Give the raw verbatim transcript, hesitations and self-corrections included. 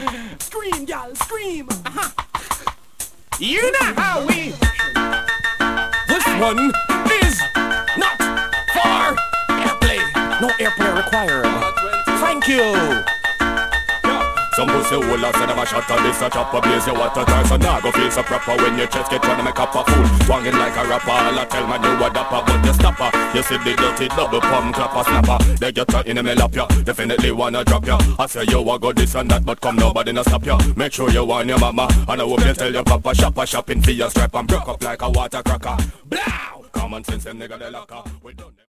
Scream, gal, scream. Uh-huh. You know how we. This one is not for airplay. No airplay required. Thank you. Some pussy hole a say them a shot and this a chop a blaze. You want to try so now go feel so proper when your chest get trying to make up a fool. Swangin' like a rapper, all I tell man you a dapper, but you stopper. You see the dirty double pump clapper snapper. They get her in the middle up ya, definitely wanna drop ya. I say you a go this and that, but come nobody no stop ya. Make sure you warn your mama, and I hope you tell your papa. Shopper shopping for your strap and broke up like a water cracker. Blow! Common sense them nigga they locker. We done.